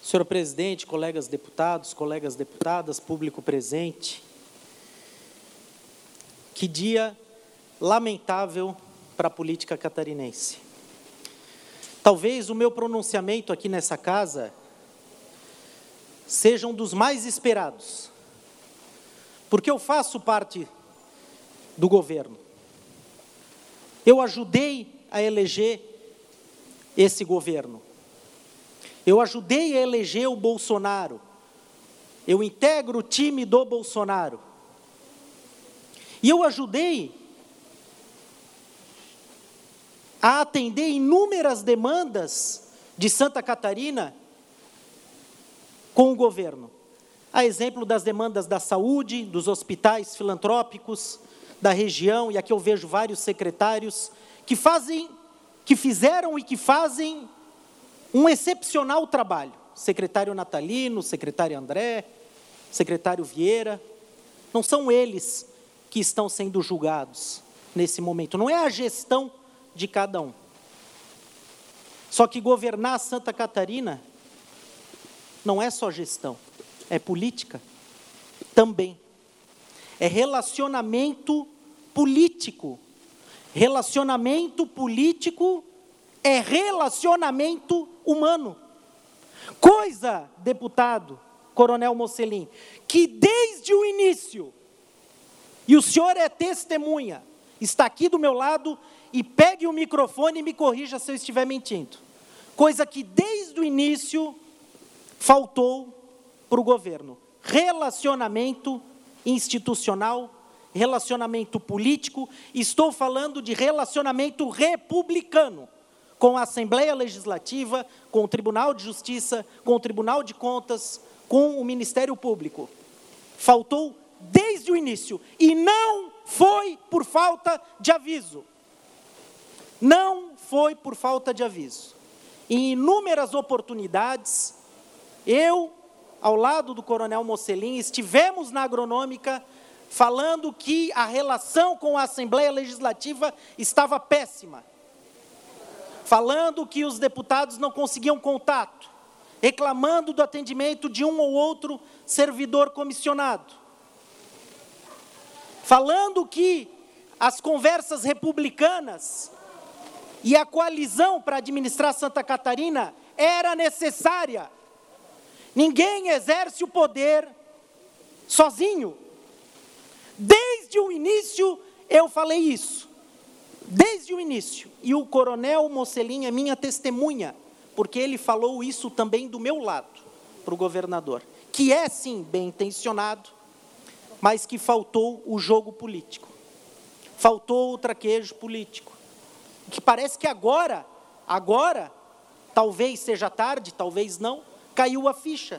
Senhor presidente, colegas deputados, colegas deputadas, público presente, que dia lamentável para a política catarinense. Talvez o meu pronunciamento aqui nessa casa seja um dos mais esperados, porque eu faço parte do governo. Eu ajudei a eleger esse governo. Eu ajudei a eleger o Bolsonaro. Eu integro o time do Bolsonaro. E eu ajudei a atender inúmeras demandas de Santa Catarina com o governo. A exemplo das demandas da saúde, dos hospitais filantrópicos, da região, e aqui eu vejo vários secretários que fizeram e que fazem um excepcional trabalho. Secretário Natalino, secretário André, secretário Vieira, não são eles que estão sendo julgados nesse momento, não é a gestão de cada um. Só que governar Santa Catarina não é só gestão, é política também. É relacionamento político. Relacionamento político é relacionamento humano. Coisa, deputado Coronel Mosselin, que desde o início, e o senhor é testemunha, está aqui do meu lado e pegue o microfone e me corrija se eu estiver mentindo. Coisa que desde o início faltou para o governo. Relacionamento institucional, relacionamento político, estou falando de relacionamento republicano, com a Assembleia Legislativa, com o Tribunal de Justiça, com o Tribunal de Contas, com o Ministério Público. Faltou desde o início, e não foi por falta de aviso. Não foi por falta de aviso. Em inúmeras oportunidades, eu, ao lado do Coronel Mosselin, estivemos na Agronômica falando que a relação com a Assembleia Legislativa estava péssima. Falando que os deputados não conseguiam contato, reclamando do atendimento de um ou outro servidor comissionado. Falando que as conversas republicanas e a coalizão para administrar Santa Catarina era necessária. Ninguém exerce o poder sozinho. Desde o início eu falei isso. Desde o início. E o Coronel Mosselin é minha testemunha, porque ele falou isso também do meu lado, para o governador, que é sim bem intencionado, mas que faltou o jogo político. Faltou o traquejo político. Que parece que agora, talvez seja tarde, talvez não, caiu a ficha.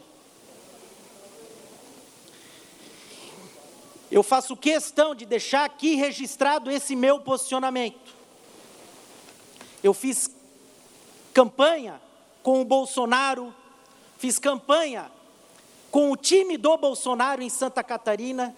Eu faço questão de deixar aqui registrado esse meu posicionamento. Eu fiz campanha com o Bolsonaro, fiz campanha com o time do Bolsonaro em Santa Catarina.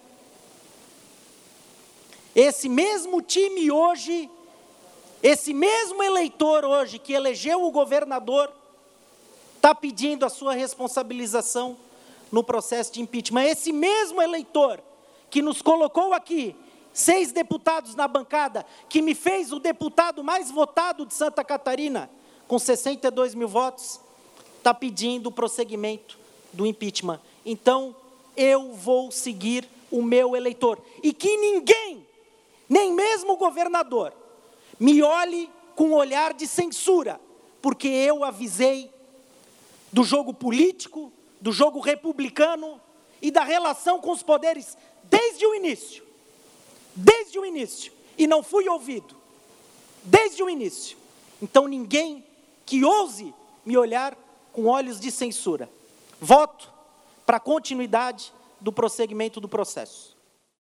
Esse mesmo time hoje, esse mesmo eleitor hoje que elegeu o governador, está pedindo a sua responsabilização no processo de impeachment. Esse mesmo eleitor que nos colocou aqui, 6 deputados na bancada, que me fez o deputado mais votado de Santa Catarina, com 62 mil votos, está pedindo o prosseguimento do impeachment. Então, eu vou seguir o meu eleitor. E que ninguém, nem mesmo o governador, me olhe com um olhar de censura, porque eu avisei do jogo político, do jogo republicano e da relação com os poderes desde o início. Desde o início. E não fui ouvido. Desde o início. Então ninguém que ouse me olhar com olhos de censura. Voto para a continuidade do prosseguimento do processo.